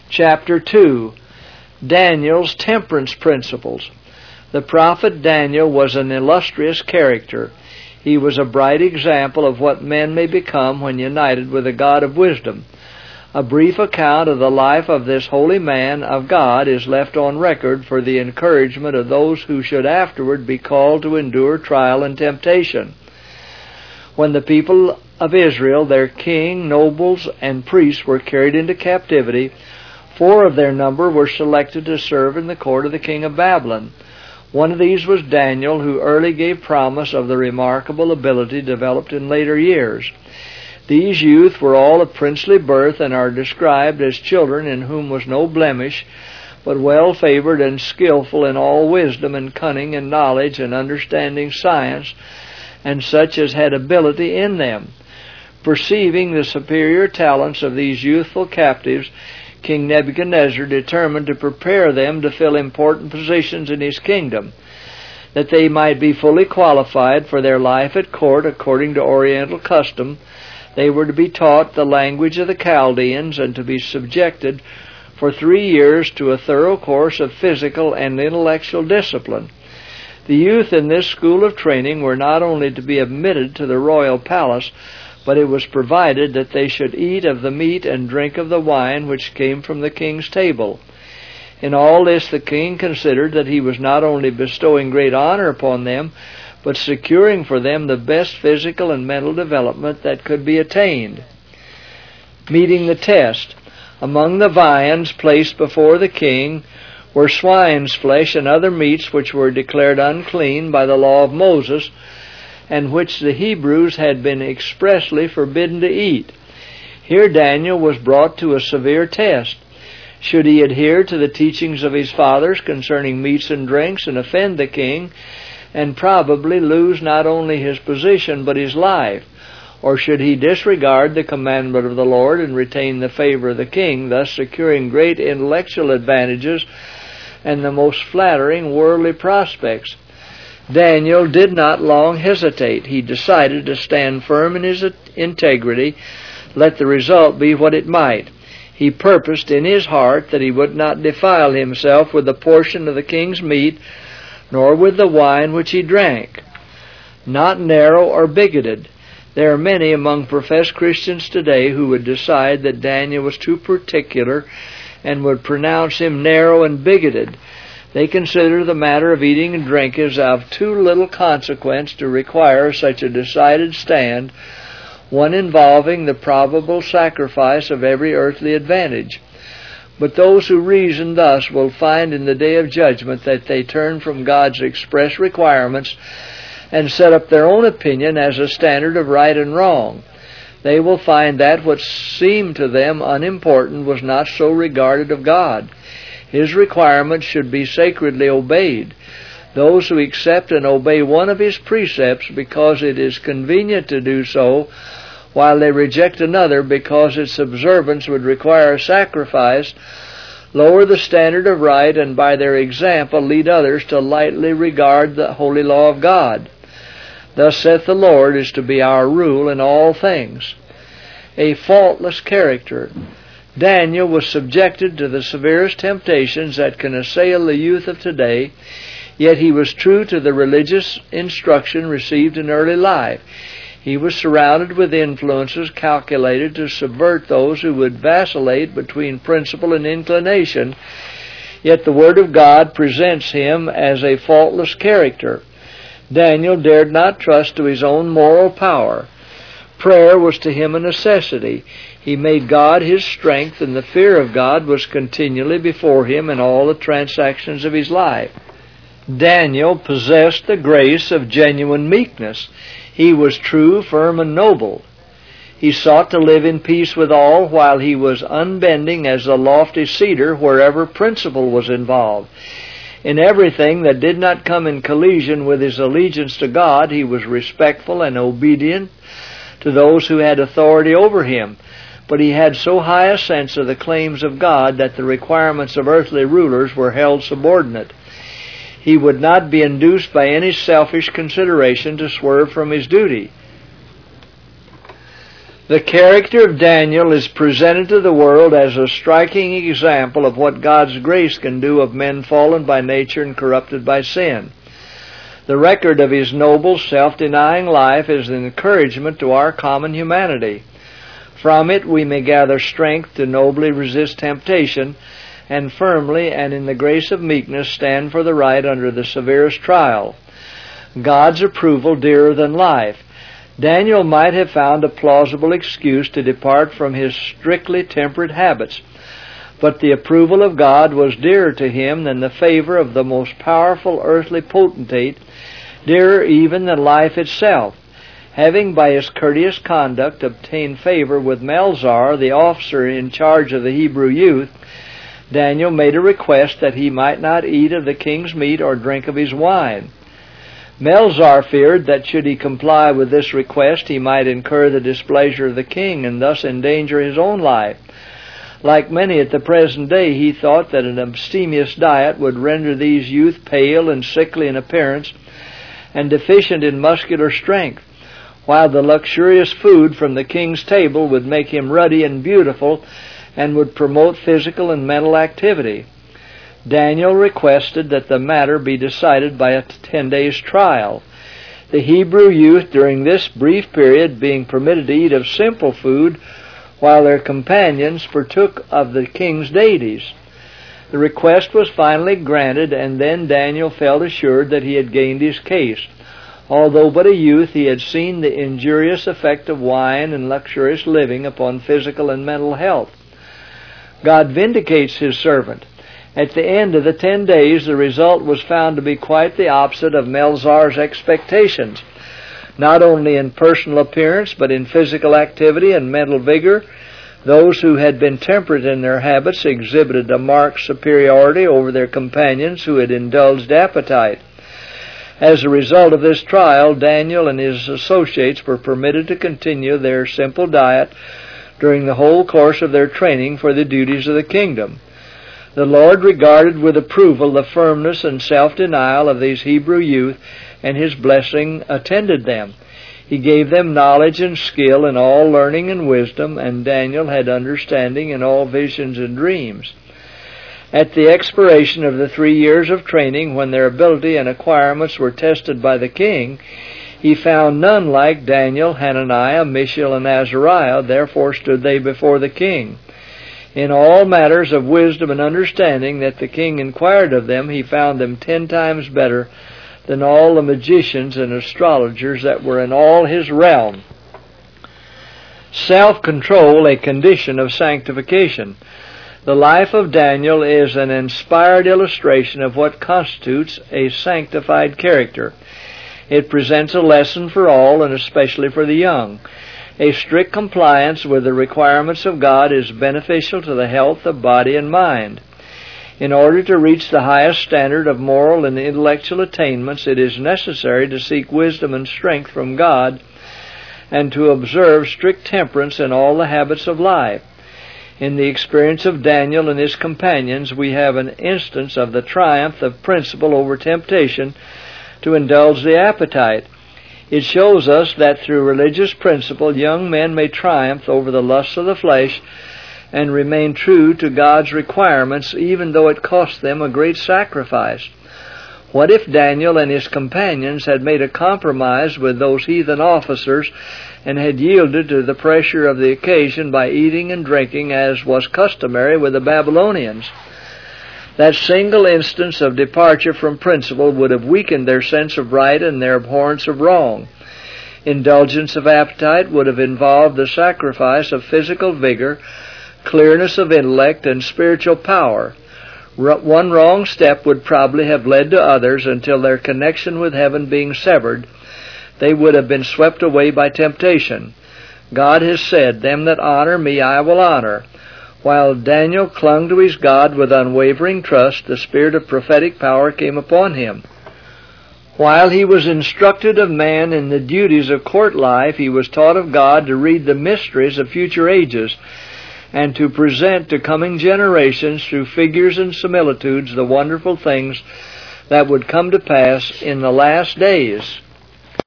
Chapter 2. Daniel's Temperance Principles. The prophet Daniel was an illustrious character. He was a bright example of what men may become when united with a God of wisdom. A brief account of the life of this holy man of God is left on record for the encouragement of those who should afterward be called to endure trial and temptation. When the people of Israel, their king, nobles, and priests were carried into captivity, 4 of their number were selected to serve in the court of the king of Babylon. One of these was Daniel, who early gave promise of the remarkable ability developed in later years. These youth were all of princely birth and are described as children in whom was no blemish, but well-favored and skillful in all wisdom and cunning and knowledge and understanding science, and such as had ability in them. Perceiving the superior talents of these youthful captives, King Nebuchadnezzar determined to prepare them to fill important positions in his kingdom, that they might be fully qualified for their life at court according to Oriental custom. They were to be taught the language of the Chaldeans and to be subjected for 3 years to a thorough course of physical and intellectual discipline. The youth in this school of training were not only to be admitted to the royal palace, but it was provided that they should eat of the meat and drink of the wine which came from the king's table. In all this the king considered that he was not only bestowing great honor upon them, but securing for them the best physical and mental development that could be attained. Meeting the test. Among the viands placed before the king were swine's flesh and other meats which were declared unclean by the law of Moses, and which the Hebrews had been expressly forbidden to eat. Here Daniel was brought to a severe test. Should he adhere to the teachings of his fathers concerning meats and drinks and offend the king, and probably lose not only his position but his life? Or should he disregard the commandment of the Lord and retain the favor of the king, thus securing great intellectual advantages and the most flattering worldly prospects? Daniel did not long hesitate. He decided to stand firm in his integrity, let the result be what it might. He purposed in his heart that he would not defile himself with a portion of the king's meat, nor with the wine which he drank. Not narrow or bigoted. There are many among professed Christians today who would decide that Daniel was too particular and would pronounce him narrow and bigoted. They consider the matter of eating and drinking as of too little consequence to require such a decided stand, one involving the probable sacrifice of every earthly advantage. But those who reason thus will find in the day of judgment that they turn from God's express requirements and set up their own opinion as a standard of right and wrong. They will find that what seemed to them unimportant was not so regarded of God. His requirements should be sacredly obeyed. Those who accept and obey one of His precepts because it is convenient to do so, while they reject another because its observance would require sacrifice, lower the standard of right and by their example lead others to lightly regard the holy law of God. Thus saith the Lord is to be our rule in all things. A faultless character. Daniel was subjected to the severest temptations that can assail the youth of today, yet he was true to the religious instruction received in early life. He was surrounded with influences calculated to subvert those who would vacillate between principle and inclination, yet the Word of God presents him as a faultless character. Daniel dared not trust to his own moral power. Prayer was to him a necessity. He made God his strength, and the fear of God was continually before him in all the transactions of his life. Daniel possessed the grace of genuine meekness. He was true, firm, and noble. He sought to live in peace with all, while he was unbending as the lofty cedar wherever principle was involved. In everything that did not come in collision with his allegiance to God, he was respectful and obedient to those who had authority over him. But he had so high a sense of the claims of God that the requirements of earthly rulers were held subordinate. He would not be induced by any selfish consideration to swerve from his duty. The character of Daniel is presented to the world as a striking example of what God's grace can do of men fallen by nature and corrupted by sin. The record of his noble, self-denying life is an encouragement to our common humanity. From it we may gather strength to nobly resist temptation and firmly and in the grace of meekness stand for the right under the severest trial. God's approval dearer than life. Daniel might have found a plausible excuse to depart from his strictly temperate habits, but the approval of God was dearer to him than the favor of the most powerful earthly potentate, dearer even than life itself. Having by his courteous conduct obtained favor with Melzar, the officer in charge of the Hebrew youth, Daniel made a request that he might not eat of the king's meat or drink of his wine. Melzar feared that should he comply with this request, he might incur the displeasure of the king and thus endanger his own life. Like many at the present day, he thought that an abstemious diet would render these youth pale and sickly in appearance and deficient in muscular strength, while the luxurious food from the king's table would make him ruddy and beautiful and would promote physical and mental activity. Daniel requested that the matter be decided by a 10 days trial. The Hebrew youth during this brief period being permitted to eat of simple food while their companions partook of the king's deities. The request was finally granted, and then Daniel felt assured that he had gained his case. Although but a youth, he had seen the injurious effect of wine and luxurious living upon physical and mental health. God vindicates his servant. At the end of the 10 days, the result was found to be quite the opposite of Melzar's expectations. Not only in personal appearance, but in physical activity and mental vigor, those who had been temperate in their habits exhibited a marked superiority over their companions who had indulged appetite. As a result of this trial, Daniel and his associates were permitted to continue their simple diet during the whole course of their training for the duties of the kingdom. The Lord regarded with approval the firmness and self-denial of these Hebrew youth, and His blessing attended them. He gave them knowledge and skill in all learning and wisdom, and Daniel had understanding in all visions and dreams. At the expiration of the 3 years of training, when their ability and acquirements were tested by the king, he found none like Daniel, Hananiah, Mishael, and Azariah. Therefore stood they before the king. In all matters of wisdom and understanding that the king inquired of them, he found them 10 times better than all the magicians and astrologers that were in all his realm. Self-control, a condition of sanctification. The life of Daniel is an inspired illustration of what constitutes a sanctified character. It presents a lesson for all, and especially for the young. A strict compliance with the requirements of God is beneficial to the health of body and mind. In order to reach the highest standard of moral and intellectual attainments, it is necessary to seek wisdom and strength from God and to observe strict temperance in all the habits of life. In the experience of Daniel and his companions, we have an instance of the triumph of principle over temptation to indulge the appetite. It shows us that through religious principle, young men may triumph over the lusts of the flesh and remain true to God's requirements, even though it cost them a great sacrifice. What if Daniel and his companions had made a compromise with those heathen officers and had yielded to the pressure of the occasion by eating and drinking as was customary with the Babylonians? That single instance of departure from principle would have weakened their sense of right and their abhorrence of wrong. Indulgence of appetite would have involved the sacrifice of physical vigor, clearness of intellect, and spiritual power. One wrong step would probably have led to others until their connection with heaven being severed, they would have been swept away by temptation. God has said, "Them that honor me I will honor." While Daniel clung to his God with unwavering trust, the spirit of prophetic power came upon him. While he was instructed of man in the duties of court life, he was taught of God to read the mysteries of future ages and to present to coming generations through figures and similitudes the wonderful things that would come to pass in the last days.